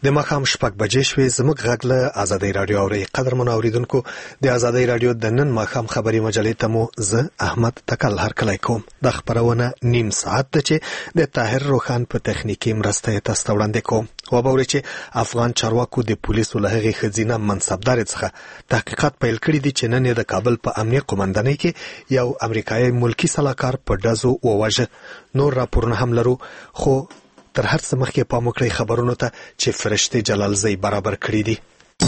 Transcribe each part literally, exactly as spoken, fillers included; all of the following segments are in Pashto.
د ماښام شپږ بجې شوې. زموږ غږ له آزادۍ رادیو اوري. قدرمنو اوریدونکو، د آزادۍ رادیو د نن ماښام خبري مجلې ته مو زه احمد تکل هرکلی کوم. د خبرونه نیم ساعت ته چې د طاهر روخان په تخنیکی مرسته تاسو ته وړاندې کوم. وبوري چې افغان چارواکو د پولیسو له هغې ښځینه منصبدار څخه تحقیقات پیل کړي دي چې نن د کابل په امنیه قومندانۍ کې یو امریکایي ملکی سلاکار په ډزو وواژه. نور راپورونه هم لرو، خو تر هر څه مخکې پام وکړئ خبرونو ته چې فرشته جلالزی برابر کړي دي.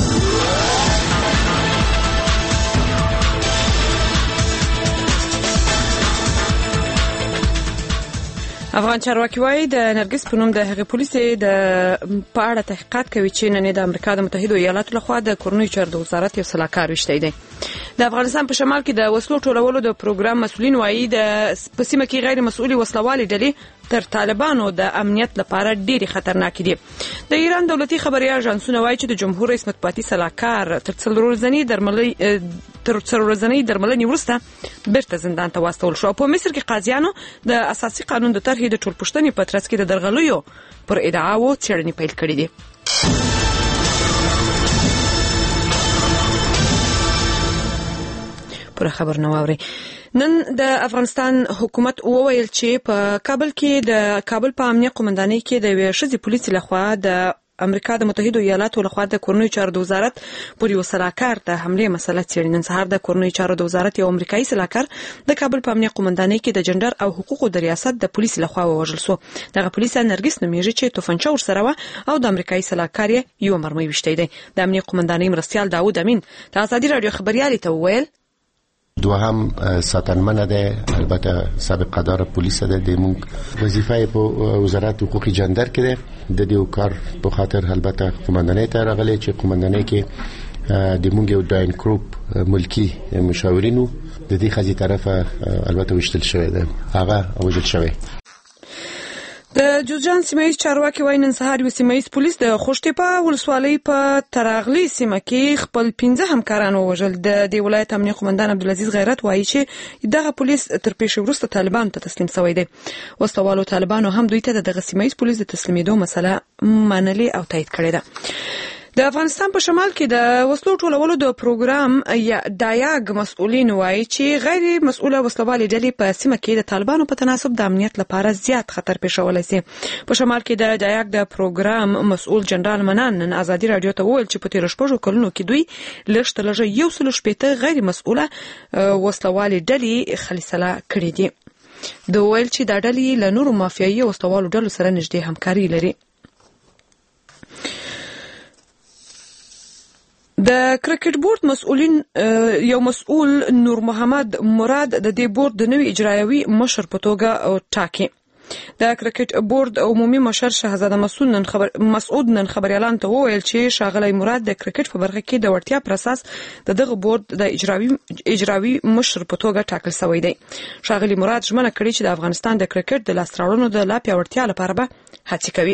افغان چارواکي وايي د نرګس په نوم د هغې پولیسې د په اړه تحقیقات کوي چې نن د امریکا د متحده ایالاتو لخوا د کورنیو چارو د وزارت یو سلاکار وشتی دی. د افغانستان په شمال کې د وسلو ټولولو د پروګرام مسؤلین وايي د په سیمه کې غیر مسؤلي وسلوالې ډلې تر طالبانو د امنیت لپاره ډېری خطرناک دي. د ایران دولتي خبري اژانسونه وايي چې د جمهور رئیس مطبوعاتي سلاکار تر څلور ورځنۍ درملنې تر څلور ورځنۍ درملنې وروسته بیرته زندان ته واستول شو. په مصر کې قاضیانو د اساسي قانون د طرحې د ټولپوښتنې په ترڅ کې د درغلیو پر ادعاو څېړنې پیل کړې دي. پر خبر نو اوري. نن د افغانستان حکومت وویل چې په کابل کې د کابل په امنیه قومندانۍ کې د یوې ښځې پولیسې لخوا د امریکا د متحده ایالاتو لخوا د کورنیو چارو د وزارت پر یو سلاکار د حمله مسله څېړي. نن سهار د کورنیو چارو د وزارت یو امریکایي سلاکار د کابل په امنیه قومندانۍ کې د جندر او حقوقو د ریاست د پولیس لخوا ووژل شو. دغه پولیس نرګس نومیږي چې توفنچه ورسره و او د امریکایي سلاکار یو مرمۍ وشتی دی. د امنیه قومندانۍ مرستیال داوود امین د آزادي رادیو خبريالي ته وویل دوهم ساتنمنه ده، البته سابقه دار پولیس ده. د موږ وظیفه په وزارت حقوق جندر کې ده. د دې کار په خاطر البته قومندانۍ ته راغلي چې قومندانۍ کې د موږ یو داین گروپ ملکی مشاورینو د دې خځې طرفه البته وشتل شوی ده، هغه وژل شوی. د جوزجان سیمایي چارواکي وايي نن سهار یو سیمایي پولیس د خوشتپه ولسوالۍ په تراغلي سیمه کې خپل پنځه همکاران ووژل. د دې ولایت امنیه قومندان عبدالعزیز غیرت وايي چې دغه پولیس تر پیښې وروسته طالبانو ته تسلیم شوی دی. وسوالو طالبانو هم دوی ته دغه سیمایي پولیس د تسلیمېدو مسله منلې او تایید کړې ده. د افغانستان په شمال کې د وسلو ټولولو د پروګرام یا دایاګ مسؤلین وایي چې غیر مسؤله وسلوالې ډلې په سیمه کې د طالبانو په تناسب د امنیت لپاره زیات خطر پېښولی شي. په شمال کې د دایاګ د پروګرام مسؤل جنرال منان نن آزادي رادیو ته وویل چې په تېرو شپږو کلونو کې دوی لږ تر لږه یو سل شپېته غیر مسؤله وسلوالې ډلې خلیصله کړې دي. دوی وویل چې دا ډلې له نورو مافیایي وسلوالو ډلو سره نږدې همکاري لري. د کرکټ بورډ مسؤلین یو مسؤل نور محمد مراد د دې بورډ د نوي اجرایوي مشر په توګه ټاکي. د کرکټ بورډ عمومي مشر شهزاده مسعود نن خبر مسعود نن خبريالان ته وویل چې شاغلی مراد د کرکټ په برخه کې د وړتیا پر اساس د دغه بورډ د اجرایوي اجرایوي مشر په توګه ټاکل شوی دی. شاغلی مراد ژمنه کړې چې د افغانستان د کرکټ د لاسته راوړنو د لا پیاوړتیا لپاره به هڅې کوي.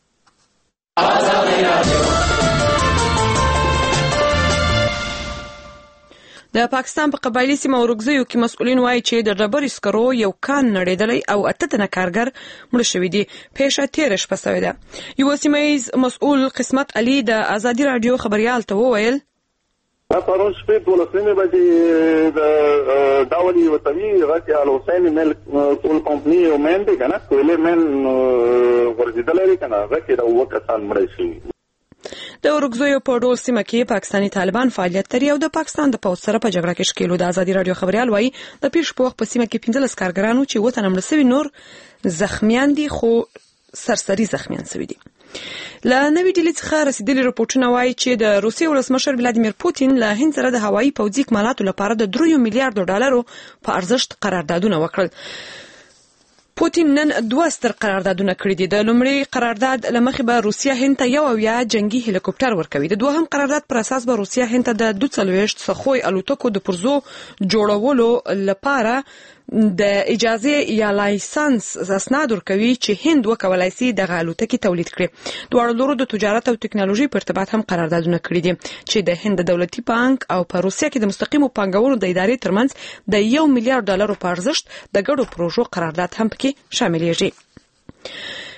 د پاکستان په قبایلی سیمه اورګزیو کې مسؤلین وایي چې د ډبرې سکرو یو کان نړېدلی او اته تنه کارګر مړه شوي دي. پیښه تېره شپه شوې ده. یو سیمهییز مسؤل قسمت علي د آزادي رادیو خبریال ته وویل پرون شپې دولسمې بجې د ډاولي وطني غټي الحسین مل ټول کمپنی او مین دی کنه کویلې مین ورځېدلې لري کنه غټي د اوه کسان مړه شوي. د اورګزیو په ډول سیمه کې پاکستانی طالبان فعالیت لري او د پاکستان د پوځ سره په جګړه کې ښکېلو. د آزادي رادیو خبریال وايي د پیښې په وخت په سیمه کې پنځلس کارګرانو چې اووه تنه مړه شوي نور زخمیان دي، خو سرسري زخمیان شوي دي. له نوې ډیلي څخه رسیدلي رپورټونه وايي چې د روسیې ولسمشر ولادیمیر پوتین له هند سره د هوایي پوځي اکمالاتو لپاره د دریو میلیارډو ډالرو په ارزښت قراردادونه وکړل. پوتین نن دوه ستر قراردادونه کړي دي. د لومړي قرارداد لمخې به روسیا هند ته یو اویا جنگي هلیکوپټر ورکوي. د دوهم قرارداد پر اساس به روسیا هند ته د دوه څلوېښت سخوی الوتکو د پرزو جوړولو لپاره د اجازه یا لایسنس اسناد ورکوي چې هند وکولای شي د الوتکې تولید کړي. دواړو لورو د تجارت او ټکنالوژي په ارتباط هم قراردادونه کړي دي چې د هند دولتي بانک او په روسیا کې د مستقیمو پانګونو د ادارې ترمنځ د یو میلیارډ ډالرو په ارزښت د ګډو پروژو قرارداد هم پکې شاملېږي.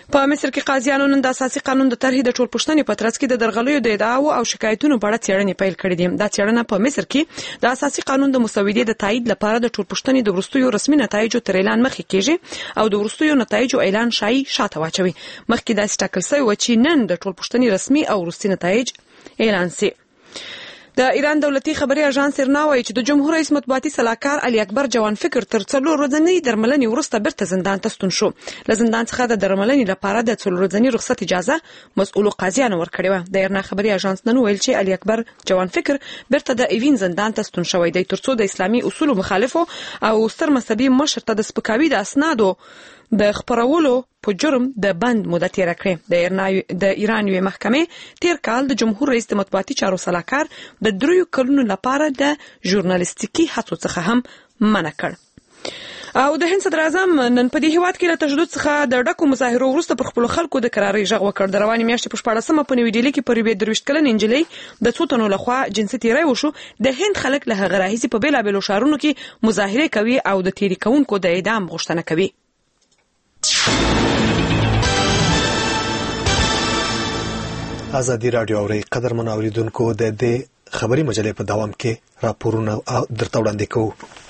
په مصر کې قاضیانو نن د اساسي قانون د طرحې د ټولپوښتنې په ترڅ کې د درغلیو د ادعاو او شکایتونو په اړه څېړنې پیل کړې دي. دا څېړنه په مصر کې د اساسي قانون د مسودې د تایید لپاره د ټولپوښتنې د وروستیو رسمي نتایجو تر اعلان مخکې کېږي او د وروستیو نتایجو اعلان شایي شاته واچوي. مخکې داسې ټاکل شوی و چې نن د ټولپوښتنې رسمي او وروستي نتایج اعلان شي. د ایران دولتي خبري اژانس ایرنا وايي چې د جمهور رئیس مطبوعاتي سلاکار علي اکبر جوان فکر تر څلور ورځنۍ درملنې وروسته بیرته زندان ته ستون شو. له زندان څخه د درملنې لپاره د څلور ورځنۍ رخصت اجازه مسؤل قاضیانو ورکړې وه. د ایرنا خبري اژانس نن ویل چې علي اکبر جوان فکر بیرته د ایوین زندان ته ستون شوی دی ترڅو د اسلامي اصولو مخالفو او ستر مذهبي مشر ته د سپکاوي د اسنادو د خبرولو په جرم د بند موده تیر کړې. د ایران د ایران یوې محکمې تیر کال د جمهور رئیس د مطبوعاتي چارو سلاکار د دریو کلونو لپاره د ژورنالیستیکي هڅو څخه هم منع کړ. او د هند صدر اعظم نن په دې هیواد کې له تشدد څخه د ډکو مظاهرو وروسته پر خپلو خلکو د کرارۍ غږ وکړ. د روانې میاشتې په شپاړسمه په نوي ډیلي کې پر یوې درویشت کلنې نجلۍ د څو تنو لخوا جنسي تیری وشو. د هند خلک له هغه راهیسې په بېلابېلو ښارونو کې مظاهرې کوي او د تیري کوونکو د اعدام غوښتنه کوي. ازادي راډیو اوري قدرمن اوریدونکو د دې خبري مجلې په دوام کې راپورونه درته وړاندې کوو.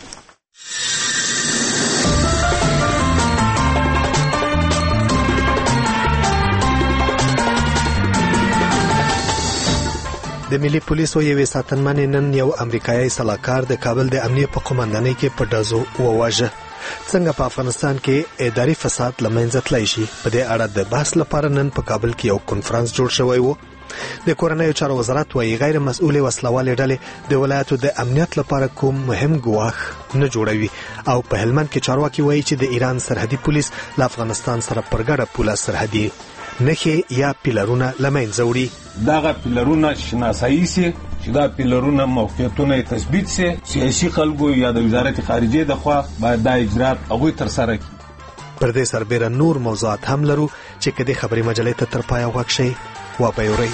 د ملي پولیسو یوې ساتنمنې نن یو امریکایي سلاکار د کابل د امنیه په قومندانۍ کې په ډزو وواژه. څنګه په افغانستان کې اداري فساد لمنځه تللی شي په دې اړه د بحث لپاره نن په کابل کې یو کنفرانس جوړ شوی و. د کورنیو چارو وزارت وايي غیر مسؤلې وسلوالې ډلې د ولایتو د امنیت لپاره کوم مهم ګواښ نه جوړوي او په هلمند کې چارواکي وايي چې د ایران سرحدي پولیس له افغانستان سره پر ګډه پوله سرحدي نښې یا پیلرونه لمنځه وړي. دغه پیلرونه شناسایي سي چې دا پیلرونه موقعیتونه تثبیت سي سیاسي خلکو یا د وزارت خارجه د خوا باید دا اجرات هغه تر سره کړي. پر دې سربېره نور موضوعات هم لرو چې کدي خبري مجلې ته تر پایه وښي و پېوري.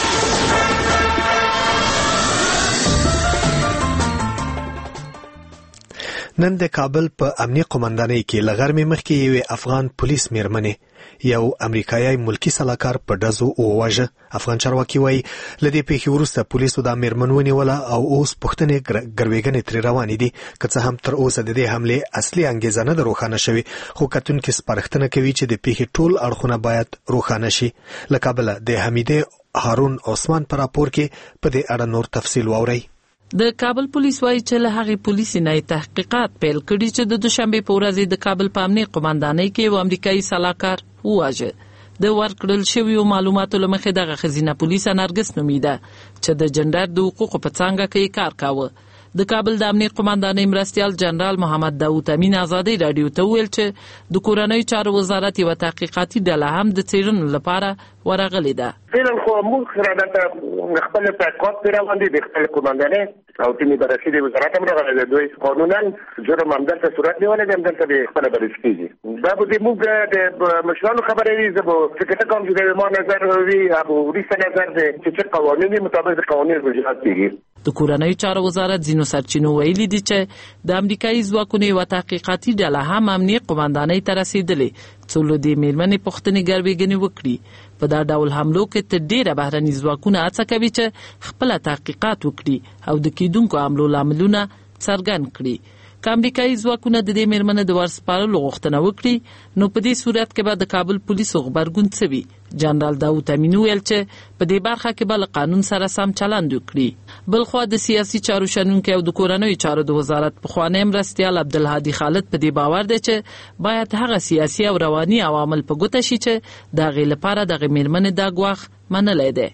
نن د کابل په امنیه قومندانۍ کې لغرمې مخکې یو افغان پولیس میرمنې یو امریکایي ملکی سلاکار په ډزو وواژه. افغان چارواکي وايي لدې پیښې وروسته پولیسو د میرمن ونیوله او اوس پوښتنې ګروېږنې ترې روانې دي. که څه هم تر اوسه د دې حملې اصلي انګیزه نه ده روښانه شوې خو کتونکي سپارښتنه کوي چې د پیښې ټول اړخونه باید روښانه شي. له کابله د حمیدې هارون عثمان پر راپور کې په دې اړه نور تفصیل واورئ. د کابل پولیس وايي چې له هغې پولیسي نه تحقیقات پیل کړي چې د دوشنبه په ورځ د کابل په امنیه قومندانۍ کې یو امریکایي سلاکار وواژه. د ورکړل شویو معلوماتو له مخې دغه ښځینه پولیسه نرګس نومیده چې د جنډر د حقوقو په څانګه کې کار کاوه. د کابل د امنیه قومندانۍ مرستیال جنرال محمد داوود امین ازادي رادیو ته ویل چې د کورنیو چارو وزارت یو تحقیقاتي ډله هم د څېړنې لپاره ورغلې ده. فعلا خو موږ سره د خپل تحقیقات پر باندې د خپل قومندانۍ او تیمي بررسي د وزارت هم راغلي د دوی قانونا جرم هم دلته صورت نیولې ده هم دلته د خپل بررسي کېږي. دا به موږ د مشرانو خبرې وي زه به فکر کوم چې د ما نظر وي او وروسته نظر دی چې قوانین مطابق د قوانین اجرات کېږي. د کورنیو چارو وزارت ځینو سرچینو ویلي دي چې د امریکایي ځواکونو یوه تحقیقاتي ډله هم امنیه قومندانۍ ته رسېدلې څو له دې مېرمنې پوښتنې ګروېږنې وکړي. په دا ډول حملو کې تر ډېره بهرني ځواکونه هڅه کوي چې خپله تحقیقات وکړي او د کېدونکو حملو لاملونه څرګند کړي. که امریکایي ځواکونه د دې مېرمنې د ورسپارلو غوښتنه وکړي نو په دې صورت کې به د کابل پولیسو غبرګون څه وي. جنرال داوود امین ویل چې په دې برخه کې به له قانون سره سم چلند وکړي. بلخوا د سیاسي چارو شنونکي او د کورنیو چارو د وزارت پخوانی مرستیال عبدالهادي خالد په دې باور دی چې باید هغه سیاسي او رواني عوامل په ګوته شي چې د هغې لپاره دغه مېرمنې دا ګواښ منلی دی.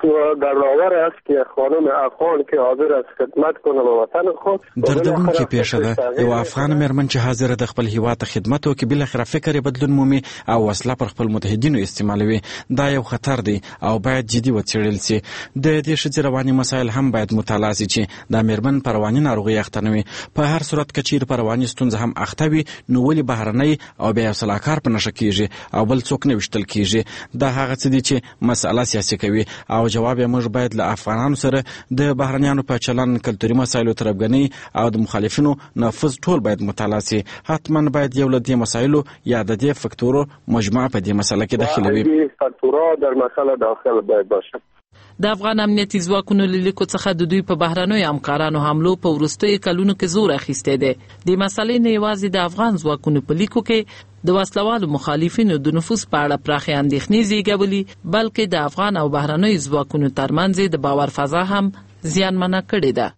گردآور است که خانم افغان که حاضر است خدمت کنه به وطن خود دردونکې پیښه ده. یو افغان مېرمن چې حاضر د خپل هیواد ته خدمت وکړي بلاخره فکر بدلون مومي او وسله پر خپل متحدینو استعمالوي. دا یو خطر دی او باید جدي وڅېړل شي. د دې ښځې رواني مسایل هم باید مطالعه شي چې دا مېرمن په رواني ناروغۍ اخته نه وي. په هر صورت که چیرې په رواني ستونزه هم اخته وي نو ولې بهرنی او بیا یو سلاکار په نښه کېږي او بل څوک نه ویشتل کېږي. دا هغه څه دي چې مسأله سیاسي کوي او جواب یې موږ باید له افغانانو سره د بهرنیانو په چلن، کلتوري مسایلو، تربګنۍ او د مخالفینو نفوذ ټول باید مطالعه سي. حتما باید یو له دې مسایلو یا د دې فکتورو مجموعه په دې مسله کې داخله وي. فکتورها در مسئله داخل باید باشه. د افغان امنیتي ځواکونو له لیکو څخه د دوی په بهرنیو همکارانو حملو په وروستیو کلونو کې زور اخیستی دی. د مسلې نه یوازې د افغان ځواکونو په لیکو کې د وسلوالو مخالفینو د نفوذ په اړه پراخې اندېښنې زیږولي، بلکې د افغان او بهرنیو ځواکونو ترمنځ د باور فضا هم زیانمنه کړې ده.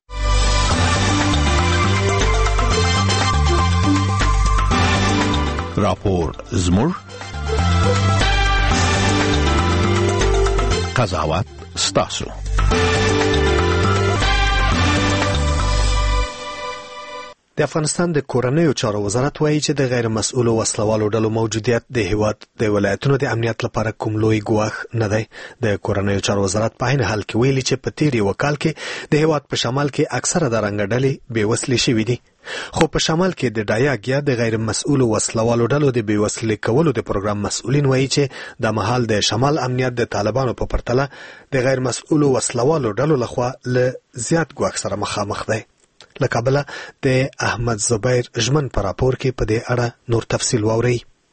راپور زموږ قضاوت ستاسو. د افغانستان د کورنیو چارو وزارت وایي چې د غیر مسؤلو وسلوالو ډلو موجودیت د هیواد د ولایتونو د امنیت لپاره کوم لوی ګواښ نه دی. د کورنیو چارو وزارت په عین حال کې ویلي چې په تیر یو کال کې د هیواد په شمال کې اکثره د رنګ ډلې بې وسلې شوي دي، خو په شمال کې د ډایاګ یا د غیر مسؤلو وسلوالو ډلو د بې وسلې کولو د پروګرام مسؤلین وایي چې د مهال د شمال امنیت د طالبانو په پرتله د غیر مسؤلو وسلوالو ډلو لخوا له زیات ګواښ سره مخامخ دی. له کابله د احمد زبیر ژمن په راپور کې په دې اړه نور تفصیل واورئ.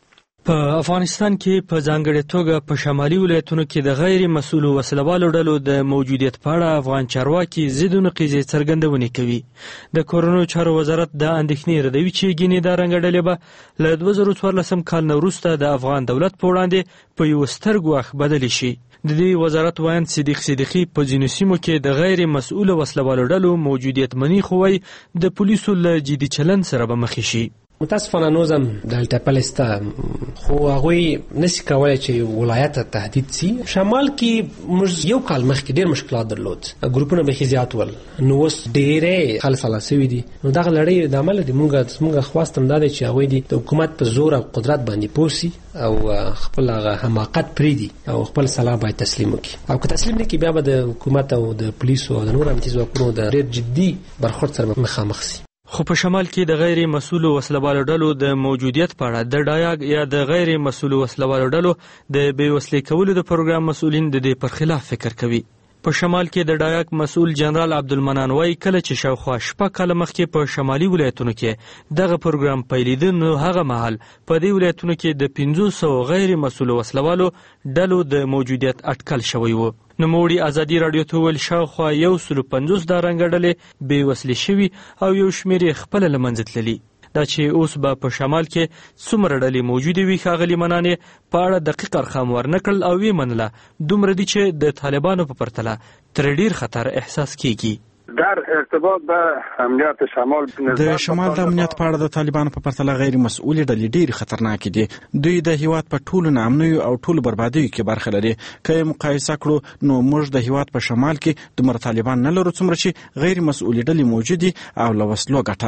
په افغانستان کې په ځانګړې توګه په شمالي ولایتونو کې د غیر مسؤلو وسلوالو ډلو د موجودیت په اړه افغان چارواکي ضد نقیزې څرګندونې کوي. د کورنیو چارو وزارت د اندېښنې ردوي چې ګینې دا رنګ ډلې به له دوه زره څوارلسم کال نه وروسته د افغان دولت په وړاندې په یو ستر ګواښ بدلې شي. د دې وزارت وایي صدیق صدیقي په ځینو سیمو کې د غیر مسؤلو وسلوالو ډلو موجودیت مني، خو وايي د پولیسو له جدي چلن سره به مخ شي. متاسفانه نوزم دلته پلسته خو هغوی نسی کولای چې ولایت تهدید سي. شمال کې موږ یو کال مخکې ډېر مشکلات درلود، ګروپونه به زیات ول، نو اوس ډېرې خلک خلاصوي دي. نو دغه لړۍ د عمل د موږ موږ خواستم دا دی چې هغوی د حکومت په زور او قدرت باندې پوسي او خپل هغه حماقت پریدي او خپل سلاح باید تسلیم وکړي، او که تسلیم نه کړي بیا به د حکومت او د پولیسو او د نور امنیتي ځواکونو د ډېر جدي برخورد سره مخامخ سي. خو په شمال کې د غیر مسؤلو وسلوالو ډلو د موجودیت په اړه د ډایاګ یا د غیر مسؤلو وسلوالو ډلو د بې وسلې کولو د پروګرام مسؤلین د دې پر خلاف فکر کوي. په شمال کې د ډایاګ مسؤل جنرال عبدالمنان وایي کله چې شاوخوا شپږ کاله مخکې په شمالي ولایتونو کې دغه پروګرام پیلېده، نو هغه مهال په دې ولایتونو کې د پنځه سوه غیر مسؤلو وسلوالو ډلو د موجودیت اټکل شوی و. نوموړي ازادي راډیو ته ویل شاوخوا یو سلو پنځوس دا رنګه ډلې بې وسلې شوي او یو شمېر یې خپله له منځه تللي. دا چې اوس به په شمال کې څومره ډلې موجودې وي ښاغلي منانې په اړه دقیق ارقام ورنه کړل او ویې منله دومره دي چې د طالبانو په پرتله ترې ډېر خطر احساس کیږي. در ارتباط به امنیت شمال د شمال د امنیت په اړه د طالبانو په پرتله غیر مسؤلې ډلې ډېرې خطرناکې دي. دوی د هیواد په ټولو ناامنیو او ټولو بربادیو کې برخه لري. که یې مقایسه کړو نو موږ د هیواد په شمال کې دومره طالبان نه لرو څومره چې غیر مسؤلې ډلې موجودې او له وسلو ګټه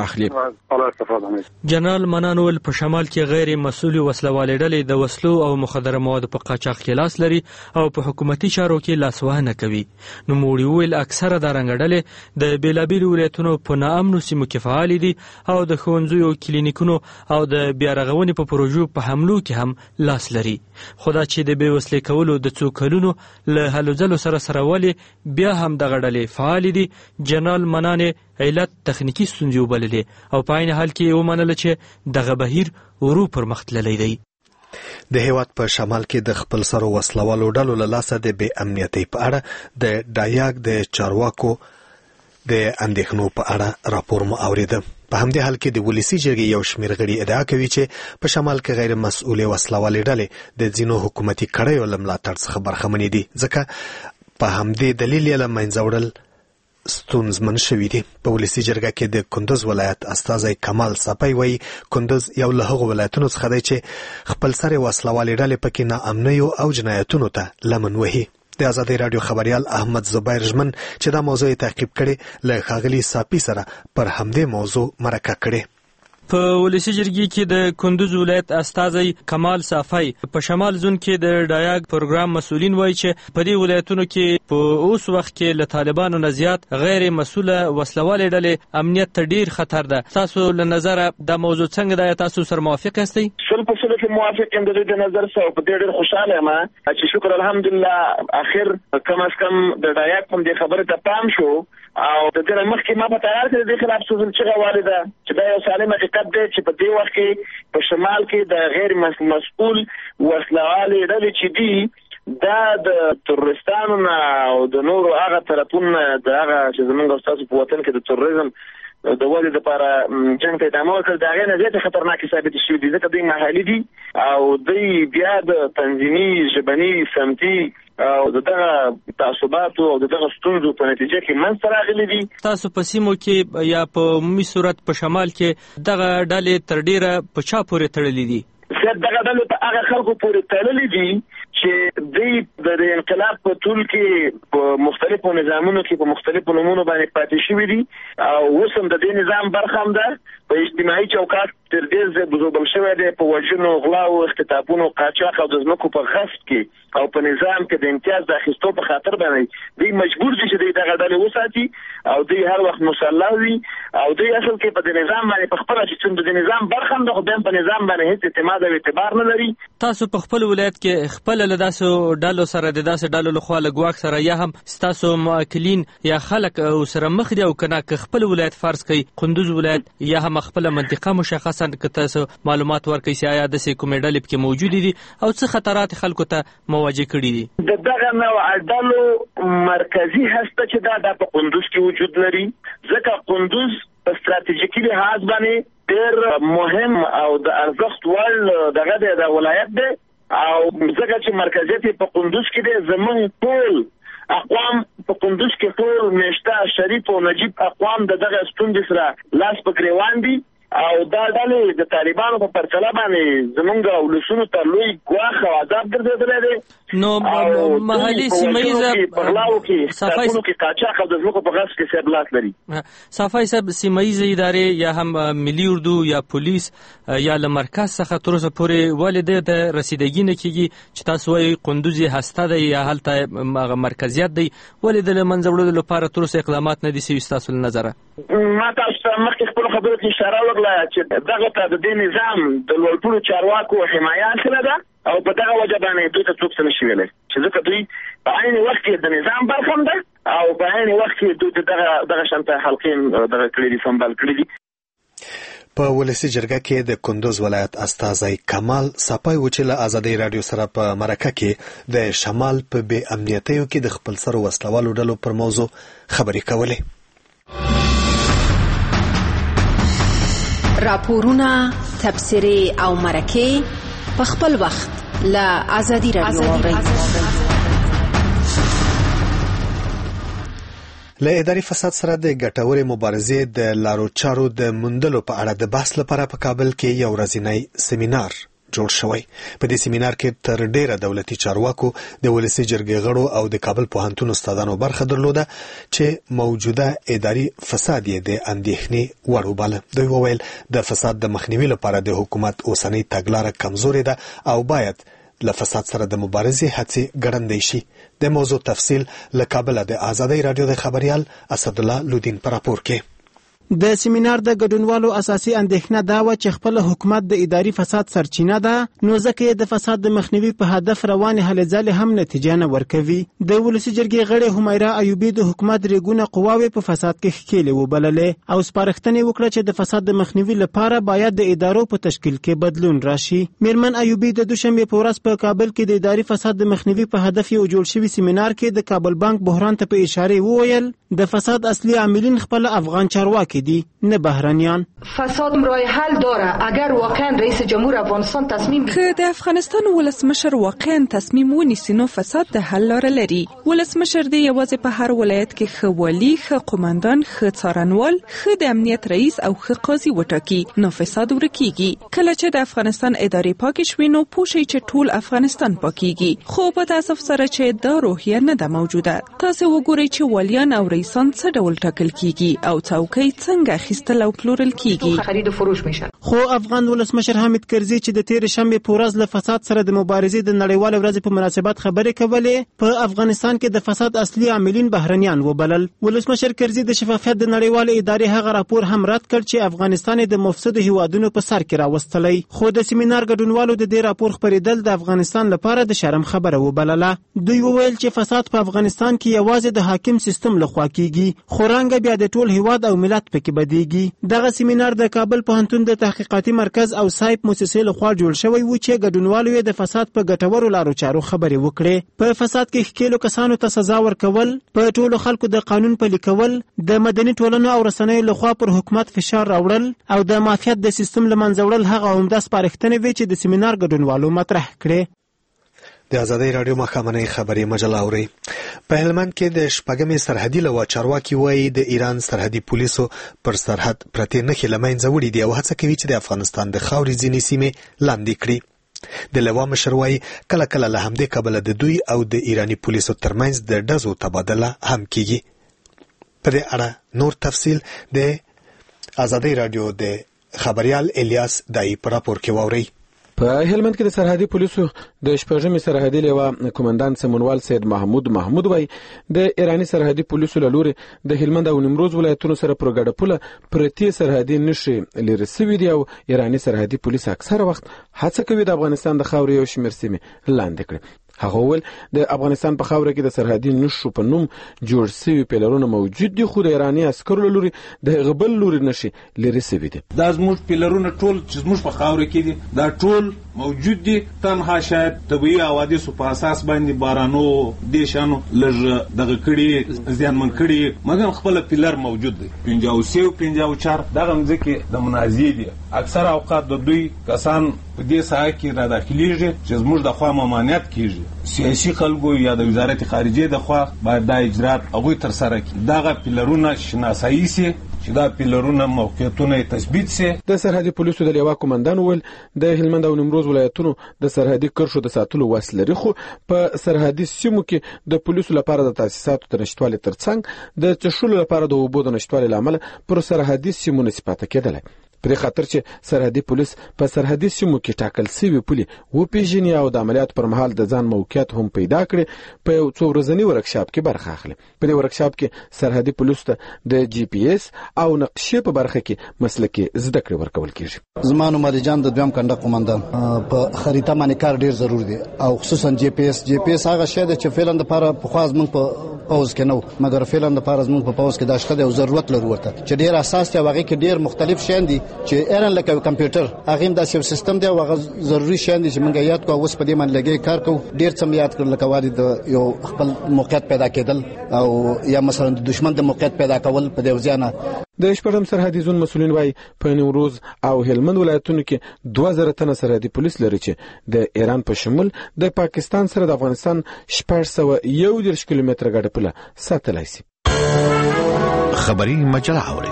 اخلي. جنرال منان ویل په شمال کې غیر مسؤلې وسلوالې ډلې د وسلو او مخدره موادو په قاچاق کې لاس لري او په حکومتي چارو کې لاسوهنه کوي. نوموړي ویل اکثره دا رنګه ډلې د بیلابیلو ولایتونو په ناامنو سیمو کې فعال دي او د ښوونځیو، کلینیکونو او د بیارغونې په پروژو په حملو کې هم لاس لري. خو دا چې د بې وسلې کولو د څو کلونو له هلو ځلو سره سره ولې بیا هم دغه ډلې فعال دي، جنرال منانې علت تخنیکي ستونزې وبللې او په عین حال کې ومنله چې دغه بهیر ورو پرمخ تللی دی. د هیواد په شمال کې د خپل سرو وسلوالو ډلو له لاسه د بې امنیتۍ په اړه د ډایاګ د چارواکو د اندېښنو په اړه راپور مو اورېده. په همدې حال کې د ولسي جرګې یو شمېر غړي ادعا کوي چې په شمال کې غیر مسؤلې وسلوالې ډلې د ځینو حکومتي کړیو له ملاتړ څخه برخمنې دي، ځکه په همدې دلیل یې له منځه وړل ستونزمن شوي دي. په ولسي جرګه کې د کندوز ولایت استازی کمال صفی وایي کندوز یو له هغو ولایتونو څخه دی چې خپل سرې وسلوالې ډلې پکې ناامنیو او جنایتونو ته لمن وهي. د ازادي راډیو خبريال احمد زبیر ژمن چې دا موضوع تعقیب کړي له ښاغلي صافي سره پر همدې موضوع مرکه کړي. په ولسی جرګې کې د کندوز ولایت استاذي کمال صافی په شمال زون کې د ډایاګ پروګرام مسؤلین وایي چې په دې ولایتونو کې په اوس وخت کې له طالبانو نه زیات غیر مسؤله وسلوالې ډلې امنیت ته ډیر خطر ده. تاسو له نظر د موضوع څنګه ده؟ تاسو سره موافق یاستئ؟ سل په سل کې موافق یم. د دې نظر سره په دې ډیر خوشاله یم چې شکر الحمدلله اخر کم از کم د ډایاګ په دې خبره ته پام شو او د دې مخکې ما په تیار کې د خلاف سوزل چې والده چې دا یو سالم حقیقت دی چې په دې وخت کې په شمال کې د غیر مسؤل وسلوالې ډلې چې دي دا د تروریستانو او د نورو هغه طرفونو د هغه چې زمونږ استاد په وطن کې د تروریزم د ولې لپاره جنگ ته ادامه ورکړل دا غیر زیات خطرناک ثابت شوی دي ځکه دوی محلي دي او دوی بیا د تنظیمي ژبني سمتي او دغه تعصبات او دغه ستونزو په نتیجه کې منځ راغلي دي. تاسو په سیمو کې یا په عمومي صورت په شمال کې دغه ډلې تر ډیره په چا پورې تړلې دي؟ زه دغه ډلې په هغه خلکو پورې تړلې دي چې دوی د انقلاب په ټول کې په مختلفو نظامونو کې په مختلفو نمونو باندې پاتې شوي دي او اوس هم د دې نظام برخه هم ده. په اجتماعي چوکاټ تر ډېر ځای بزوبل شوی دی په وژنو، غلاو، اختطافونو، قاچاق او د ځمکو په غصب کې او په نظام کې د امتیاز د اخیستو په خاطر باندې دوی مجبور دي چې دوی دغه ډلې وساتي او دوی هر وخت مسلح وي او دوی اصل کې په د نظام باندې په خپله چې څومره د نظام برخه هم ده خو بیا په نظام باندې هېڅ اعتماد او اعتبار نه لري. تاسو په خپل ولایت کې خپله له داسې ډلو سره د داسې ډلو لخوا له ګواښ سره یا هم ستاسو معاقلین یا خلک سره مخ دي او که نه که خپل ولایت فرض کوي قندوز ولایت یا هم خپله منطقه مشخصا که تاسو معلومات ورکړئ چې آیا داسې کومې ډلې پکې موجودې دي او څه خطرات خلکو ته مواجه کړي دي؟ د دغه نوع ډلو مرکزي هسته چې دا د په قندوز کې وجود لري ځکه قندوز په ستراتیژیکي لحاظ باندې ډېر مهم او د ارزښت وړ دغه دی د ولایت دی او ځکه چې مرکزیت په قندوز کې دی زموږ ټول اقوام په قندوز کې ټول میشته شریف او نجیب اقوام د دغه ستونزې سره لاس په ګریوان دي او دا ډلې د طالبانو په پرتله باندې زمونږ ولسونو ته لوی ګواښ او عذاب ګرځېدلی دی. نو محلي سیمه پغلاو کې ساکونو کې قاچاق او د ځمکو په غصب کې صاحب لاس لري. صافی صاحب سیمه ییزې ادارې یا هم ملي اردو یا پولیس یا له مرکز څخه تر اوسه پورې ولې دې ته رسیدګي نه کېږي چې تاسو وایئ قندوز یې هسته دی یا هلته مرکزیت دی ولې د له منځه وړلو لپاره تر اوسه اقدامات نه دي سوي ستاسو له نظره؟ ما تاسو ته مخکې خپلو خبرو کې اشاره وکړه چې دغه ته د دې نظام د لوړپوړو چارواکو حمایه حاصله ده او په دغه وجه باندې دوی ته څوک څه نشي ویلی چې ځکه دوی په عین وخت کې د نظام برخه هم ده او په عین وخت کې دوی دغه دغه شانته حلقې دغه کړي دي سمبال کړي دي. په ولسی جرګه کې د کندوز ولایت استاذي کمال صافی و چې له آزادۍ رادیو سره په مرکه کې د شمال په بې امنیتیو کې د خپل سر وسلوالو ډلو پر موضوع خبرې کولې. راپورونه، تبصرې او مرکې په خپل وخت له آزادۍ رادیو اورئ. له اداري فساد سره د ګټورې مبارزې د لارو چارو د موندلو په اړه د بحث لپاره په کابل کې یو ورځنی سیمینار جوړ شوی. په دې سیمینار کې تر ډیره دولتي چارواکو د ولسی جرګې غړو او د کابل پوهنتون استادانو برخه درلوده چې موجوده اداري فساد یې د اندېښنې وړ وباله. دوی وویل د فساد د مخنیوي لپاره د حکومت اوسنۍ تګلاره کمزورې ده او باید له فساد سره د مبارزې هڅې ګړندۍ شي. د موضوع تفصیل له کابل د آزادۍ رادیو د خبريال اسدالله لودین پر راپور کې. د سیمینار د ګډونوالو اساسي اندېښنه دا و چې خپل حکومت د اداري فساد سرچینه ده نو ځکه د فساد د مخنیوي په هدف روان هلې ځلې هم نتیجه نه ورکوي. د ولسی جرګې غړې همیرا ایوبی د حکومت ریګونه قواوې په فساد کې ښکېلې وبللې او سپارښتنې وکړه چې د فساد د مخنیوي لپاره باید د ادارو په تشکیل کې بدلون راشي. میرمن ایوبی د دوشنبه په ورځ په کابل کې د اداري فساد د مخنیوي په هدف یو جوړ شوی سیمینار کې د کابل بانک بحران ته په اشاره وویل د فساد اصلي عاملین خپل افغان چارواکي دي نه بهرانیان. فساد راه حل داره اگر واقعا رئیس جمهور افغانستان تصمیم که د افغانستان ولسمشر واقعا تصمیم ونیسي نو فساد د حل لاره لري. ولسمشر دی یوازې په هر ولایت کې ښه والی، ښه قوماندان، ښه څارنوال، ښه د امنیت رئیس او ښه قاضي وټاکي نو فساد ورکیږي. کله چې د افغانستان ادارې پاکې شوي نو پوه شئ چې ټول افغانستان پاکیږي. خو په تاسف سره چې دا روحیه نه ده موجوده. تاسو وګورئ چې والیان او رئیسان څه ډول ټاکل کیږي او څوکۍ څنګه اخیستل او پلورل کیږي. خرید و فروش میشه. خو افغان ولسمشر حامد کرزي چې د تیر شنبه په ورځ له فساد سره د مبارزې د نړیوال ورځ په مناسبت خبرې کولې، په افغانستان کې د فساد اصلي عاملین بهرنیان وبلل. ولسمشر کرزي د شفافیت د نړیوال ادارې هغه راپور هم رد کړ چې افغانستان د مفسد هیوادونو په سر کې راوستلی. خو د سیمینار ګډونوالو د دې راپور خبرېدل د افغانستان لپاره د شرم خبره وبلله. دوی وویل چې فساد په افغانستان کې یوازې د حاکم سیستم لخوا کیږي، خو رنګه بیا د ټول هیواد او ملت پکې بدیږي. دغه سیمینار د کابل پوهنتون د تحقیقاتي مرکز او سایپ مؤسسې لخوا جوړ شوی و چې ګډونوالو یې د فساد په ګټورو لارو چارو خبرې وکړې. په فساد کې ښکېلو کسانو ته سزا ورکول، په ټولو خلکو د قانون پلي کول، د مدني ټولنو او رسنیو لخوا پر حکومت فشار راوړل او د مافیات د سیستم له منځه وړل هغه عمده سپارښتنې وې چې د سیمینار ګډونوالو مطرح کړې. د ازادۍ راډیو مخامنۍ خبري مجله اوري. په هلمند کې د شپږمې سرحدي لوا چارواکي وایي د ایران سرحدي پولیسو پر سرحد پرتې نښې له منځه وړي دي او هڅه کوي چې د افغانستان د خاورې ځینې سیمې لاندې کړي. د لوا مشر وایي کله کله له همدې کبله د دوی او د ایراني پولیسو ترمنځ د ډزو تبادله هم کیږي. په دې اړه نور تفصیل د ازادۍ راډیو د خبريال الیاس دای په راپور کې واوري. په هلمند کې د سرحدي پولیسو د شپږمې سرحدي لوا کمانډان سمونوال سید محمود محمود وای د ایرانی سرحدي پولیسو له لوري د هلمند او نیمروز ولایتونو سره پر ګډه پوله پرتی سرحدي نشي لري سوي دي او ایرانی سرحدي پولیس اکثره وخت هڅه کوي د افغانستان د خاورې یو شمېر سیمې لاندې کړي. هغه ول د افغانستان په خاوره کې د سرحدي نشو په نوم جوړ شوی پیلرونه موجود دي، خو د ایرانی عسکرو لوري د غبل لوري نشي لري سوي دي. دا زموږ پیلرونه ټول چې زموږ په خاوره کې دي دا ټول موجود دي. تنها شاید طبيعي حوادثو په اساس باندې بارانو دیشانو لږ دغه کړي ځانمن کړي، مګر خپل پیلر موجود دي. پنځاو سیو پنځاو چار دغه ځکه د منازعې دي. اکثر اوقات د دوی کسان په دې ساحه کې را داخليږي چې زموږ د خوا ممانعت کیږي. سیاسي خلکو یا د وزارت خارجه د خوا باید دا اجرات هغه تر سره کړي. دغه پیلرونه شناسایی سي چې دا پیلرونه موقعیتونه تثبیت سي. د سرحدي پولیسو د لیوا کمانډان ول د هلمند او نیمروز ولایتونو د سرحدي کرښو د ساتلو وسیله لري، خو په سرحدي سیمو کې د پولیسو لپاره د تاسیساتو د نشټوالي ترڅنګ د چشولو لپاره د اوبو د نشټوالي لامل پر سرحدي سیمو نسبت کېدل. په خاطر چې سرحدي پولیس په سرحدي سیمو کې ټاکل شوی پولي و پیژني او د عملیات پر مهال د ځان موقعیت هم پیدا کړي. په یو څو ورځنی ورکشاپ کې برخه اخلي. په دې ورکشاپ کې سرحدي پولیس ته د جی پی اس او نقشې په برخه کې مسلکي زده کړې ورکول کیږي. زمانو مریجان د دویم کنده قومندان په خریطه باندې کار ډیر ضروري دی او خصوصا جی پی اس جی پی اس هغه شی چې فعلا د لپاره په خواز موږ په پاوز کې نو مګر فعلا د لپاره موږ په پاوز کې دا شته او ضرورت لرو ورته چې ډیر اساس دی. واقعي کې ډیر مختلف شین دي چې ایران لکه کمپیوټر هغه د سیو سیستم دی او هغه ضروري شین دي چې موږ یاد کوو. اوس په دې باندې لګي کار کوو. ډیر څه یاد کړل لکه وادي د یو خپل موقعیت پیدا کېدل او یا مثلا د دشمن د موقعیت پیدا کول په دې ځانه. د شپږم سرحدي زون مسولین وای په نیمروز او هلمند ولایتونو کې دوه زره تنه سرحدي پولیس لري چې د ایران په شمول د پاکستان سره د افغانستان شپږ سوه یو دېرش کیلومتره ګډه پوله ساتلای شي. خبري مجله اوري.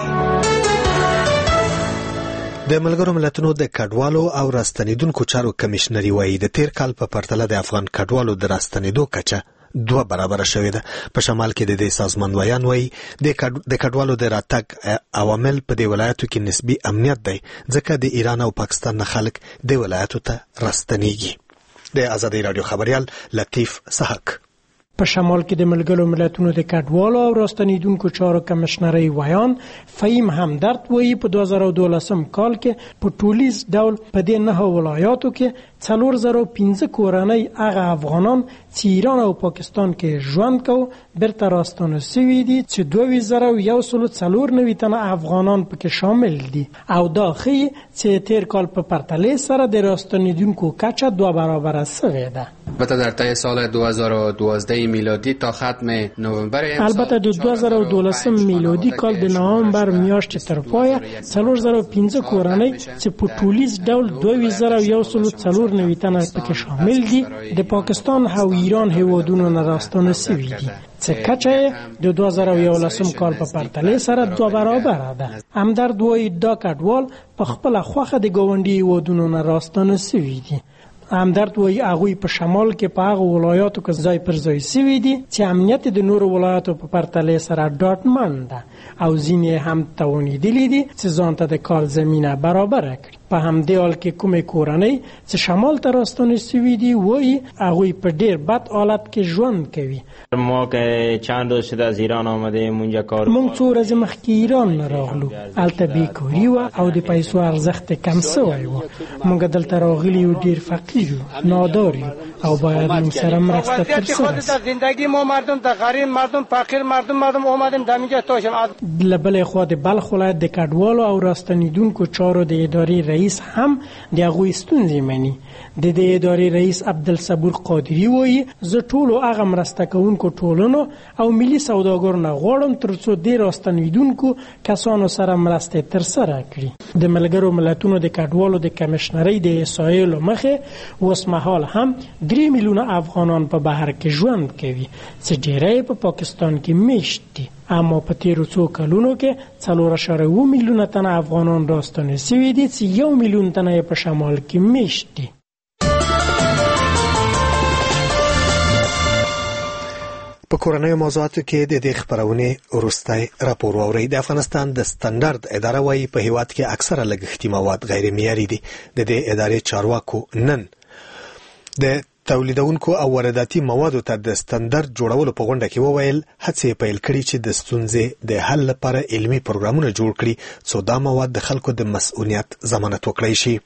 د ملګرو ملتونو د کډوالو او راستنیدونکو چارو کمشنري وایي د تیر کال په پرتله د افغان کډوالو د راستنیدو کچه دوه برابر شوې ده. په شمال کې د دې سازمان وایان وایي د کډوالو د راتګ عوامل په دې ولایتو کې نسبی امنیت دی ځکه د ایران او پاکستان نه خلک د ولایتو ته راستنیږي. د ازادۍ راډیو خبريال لطیف سحق. په شمال کې د ملګرو ملتونو د کډوالو او راستنیدونکو چارو کمشنري وایان فهیم همدرد وایي په دوه زره دولسم کال کې په ټولیز ډول په دې نه ولایاتو کې څلور زره پنځه کورنۍ هغه افغانان چې ایران او پاکستان کې ژوند کوي برته راستانه شوي دي چې دوه زره یو سل څلور نوي تنه افغانان پکې شامل دي او دا ښیي چې تیر کال په پرتله سره د راستنیدونکو کچه دوه برابر شوې ده. البته در طی سال دو هزار و دوازده میلادی تا ختم نوامبر البته د دوه زره دولسم میلادی کال د نوامبر میاشتې تر پایه څلور زره پنځه کورنۍ چې په ټولیز ډول دوه زره یو سل څلور نوي تنه پکې شامل دي د پاکستان او ایران هیوادونو نه راستانه شوي دي چې کچه د دوه زره یولسم کال په پرتله سره دوه برابر ده. همدرد وایي دا کډوال په خپل خوخه د ګاونډي هیوادونو نه راستانه شوي دي. همدرد وایي هغوی په شمال کې په هغه ولایاتو کې ځای پر ځای سوي دي چې امنیت د نورو ولایاتو په پرتله سره ډاډمن ده او ځینې هم توانیدلي دي چې ځان ته د کار زمینه برابره کړي. په همدې حال کې کومې کورنۍ چې شمال ته راستانه سوي دي وایي هغوی په ډېر بد حالت کې ژوند کوي. ما که چند روز شده از ایران آمدیم اونجا کار موږ څو ورځې مخکې ایران نه راغلو، هلته بیکاري وه او د پیسو ارزښت کم سوی و. موږ دلته راغلي یو ډېر فقیر یو، نادار یو او باید موږ سره مرسته ترسره شي. زندگی ما مردم د غریب مردم فقیر مردم مردم اومدیم دمیجا تاشم. له بلې خوا د بلخ ولایت د کډوالو او راستنیدونکو چارو د ادارې رئیس هم د هغوی ستونزې مني. د دې ادارې رئیس عبدالصبور قادري وایي زه ټولو هغه مرسته کوونکو ټولنو او ملي سوداګرو نه غواړم تر څو د راستنیدونکو کسانو سره مرسته ترسره کړي. د ملګرو ملتونو د کډوالو د کمشنرۍ د احصایو مخې اوس مهال هم درې میلیونه افغانان په بهر کې ژوند کوي چې ډېری په پاکستان کې میشت دي. اما په تیرو څو کلونو کې څلور اعشاریه اوه میلیونه تنه افغانان راستانه سوي دي چې یو میلیون تنه په شمال کې میشت دي. په کورنیو موضوعاتو کې د دې خبرونې وروستی راپور واورئ. د افغانستان د سټنډرد اداره وايي په هیواد کې اکثره لګښتي مواد غیر معیاري دي. د دې ادارې چارواکو نن د تولیدونکو او وارداتي موادو ته د سټنډرد جوړولو په غونډه کې وویل هڅې پیل کړي چې د ستونزې د حل لپاره علمي پروګرامونه جوړ کړي څو دا مواد د خلکو د مسؤلیت ضمانت وکړي شي.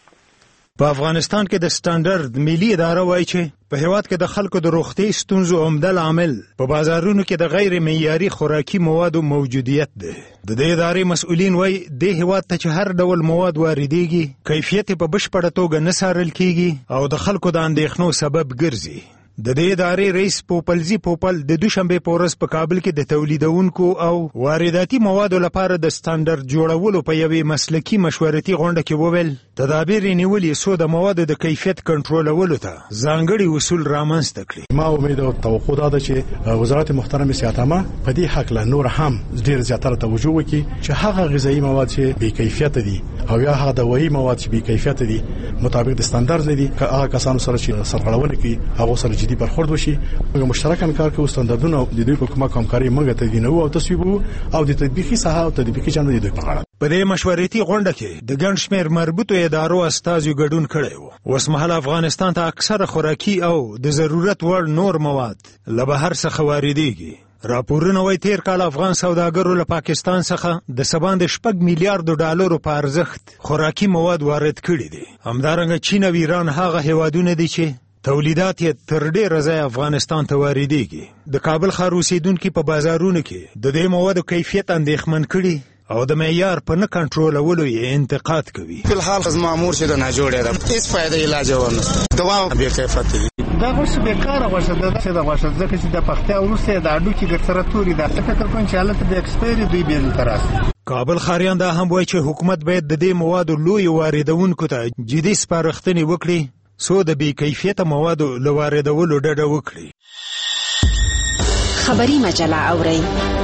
په افغانستان کې د سټنډرد ملي اداره وایي چې په هیواد کې د خلکو د روغتي ستونزو عمده عامل په بازارونو کې د غیر معیاري خوراکي موادو موجودیت دی. د دې ادارې مسؤلین وایي د هیواد ته چې هر ډول مواد واردېږي کیفیت په بشپړه توګه نه څارل کیږي او د خلکو د اندېښنو سبب ګرځي. د دې ادارې رئیس پوپلزی پوپل د دوشنبه په ورځ په کابل کې د تولیدونکو او وارداتي موادو لپاره د سټنډرد جوړولو په یوې مسلکي مشورتي غونډه کې وویل تدابیر نیولې څو د موادو د کیفیت کنټرولولو ته ځانګړي اصول رامنځته کړي. ما امید او توقع ده چې وزارت محترم سیاتامه په دې حق له نور هم ډیر زیاتره توجه وکړي چې هغه غذایی مواد چې بې کیفیت دي او یا هغه دوايي مواد چې بې کیفیت دي مطابق د سټنډرد نه دي هغه کسانو سره چې سرغړونه کوي هغه سره جدي برخورد وشي. موږ مشترکاً کار کوو سټنډردونه د دوی په کومه همکاري موږ تدوینو او تصویبو او د تطبیقي ساحه او تطبیقي چانل د دوی په اړه. په دې مشورتي غونډه کې د ګڼ شمېر مربوطو ادارو استازو ګډون کړی و. اوس مهال افغانستان ته اکثره خوراکي او د ضرورت وړ نور مواد له بهر څخه واردېږي. راپورونه وايي تیر کال افغان سوداګرو له پاکستان څخه د سباند شپږ میلیارډ ډالرو په ارزښت خوراکي مواد وارد کړي دي. همدارنګه چین او ایران هغه هیوادونه دي چې تولیدات یې تر ډېره ځایه افغانستان ته واردېږي. د کابل ښار اوسېدونکي په بازارونو کې د دې موادو کیفیت اندېښمن کړي او د معیار په نه کنټرولولو یې انتقاد کوي. فلحال مامور چې د ناجوړې ده هیڅ فایده علاج ونه دوا بې کیفیت دي. دا غوښه بیکاره غوښه ده چې دا غوښه ځکه چې د پختیا وروسته د اډو کې ګرځره توري ده. فکر کوم چې حالت د ایکسپایري دوی به تر راسي. کابل ښاریان دا هم وایي چې حکومت باید د دې موادو لوی واردونکو ته جدي سپارښتنې وکړي څو د بې کیفیته موادو له واردولو ډډه وکړي. خبري مجله اورئ.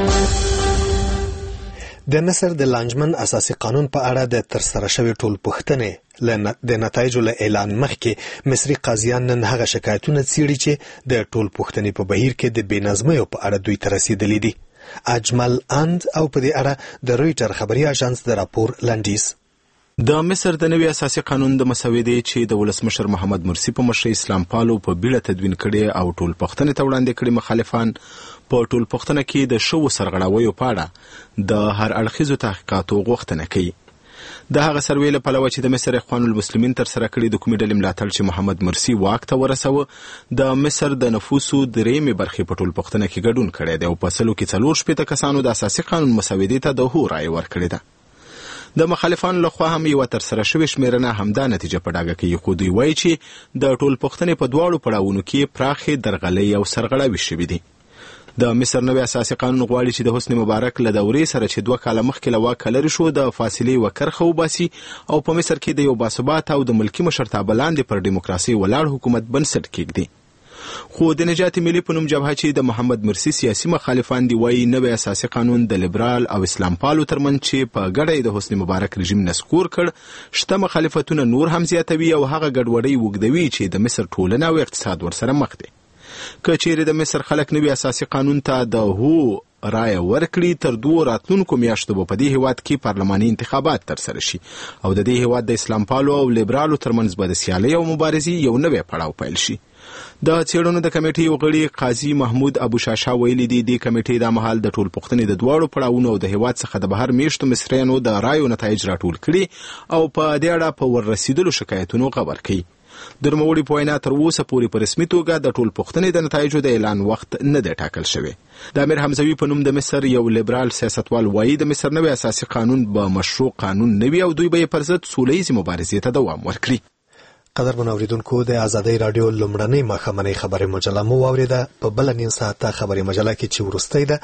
د مصر د لانجمن اساسي قانون په اړه د ترسره شوی ټول پوښتنې د نتایجو له اعلان مخکې مصري قاضیان نن هغه شکایتونه څېړي چې د ټول پوښتنې په بهیر کې د بې نظمیو په اړه دوی ته رسېدلي دي. اجمل اند او په دې اړه د رویټر خبري اژانس د راپور لنډیز. د مصر د نوي اساسي قانون د مسودې چې د ولسمشر محمد مرسي په مشرۍ اسلام پالو په بیړه تدوین کړي او ټول پوښتنې ته وړاندې کړي مخالفان په ټول پوښتنه کې د شوو سرغړاویو په اړه د هر اړخیزو تحقیقاتو غوښتنه کوي. د هغه سروې له پلوه چې د مصر اخوان المسلمین تر سره کړي د کومې ډلې ملاتړ چې محمد مرسي واک ته ورسوه د مصر د نفوسو درېیمې برخې په ټول پوښتنه کې ګډون کړی دی او په سلو کې څلور شپېته کسانو د اساسي قانون مسودې ته د هو رایې ورکړې ده. د مخالفانو لخوا هم یو تر سره شوې شمیرنه همدا نتیجه په ډاګه کوي خو دوی وایي چې د ټول پوښتنې په دواړو پړاوونو کې پراخې درغلۍ او سرغړاوې شوې دي. د مصر نوی اساسي قانون غواړي چې د حسني مبارک له دورې سره چې دوه کاله مخکې له واکه لرې شو د فاصلې یوه کرښه وباسي او په مصر کې د یو باثباته او د ملکي مشرتابه لاندې پر ډیموکراسۍ ولاړ حکومت بنسټ کېږدي. خو د نجات ملي په نوم جبهه چې د محمد مرسي سیاسي مخالفان دی وایي نوی اساسي قانون د لیبرال او اسلام پالو ترمنځ چې په ګډه د حسنی مبارک رژیم نسکور کړ شته مخالفتونه نور هم زیاتوي او هغه ګډوډي وګدوي چې د مصر ټولنه او اقتصاد ورسره مخ دي. که چیرې د مصر خلک نوی اساسي قانون ته د هو رای ورکړي تر دوه راتلونکو میاشتو په دې هیواد کې پارلماني انتخابات ترسره شي او د دې هیواد د اسلام پالو او لیبرالو ترمنځ به د سیالۍ او مبارزې یو نوی پړاو پیل شي. د څېړنو د کمیټې یو غړي قاضي محمود ابو شاشا ویلي دي د کمیټې د مهال د ټول پښتنې د دواړو پړاوونو او د هیواد څخه د بهر میشتو مصریانو د رایو نتایج راټول کړي او په دې اړه په وررسیدلو شکایتونو خبر کړي. د نوموړي په وینا تر اوسه پورې په رسمي توګه د ټول پښتنې د نتایجو د اعلان وخت نه دی ټاکل شوی. د امیر حمزوي په نوم د مصر یو لیبرال سیاستوال وایي د مصر نوی اساسي قانون به مشروع قانون نه وي او دوی به یې پر ضد سوله ییزې مبارزې ته دوام ورکړي. قدرمن اوریدونکو د آزادۍ رادیو لومړنۍ ماښامنۍ خبري مجله مو واوریده. په بل نیم ساعته خبري مجله کې چې ورستۍ ده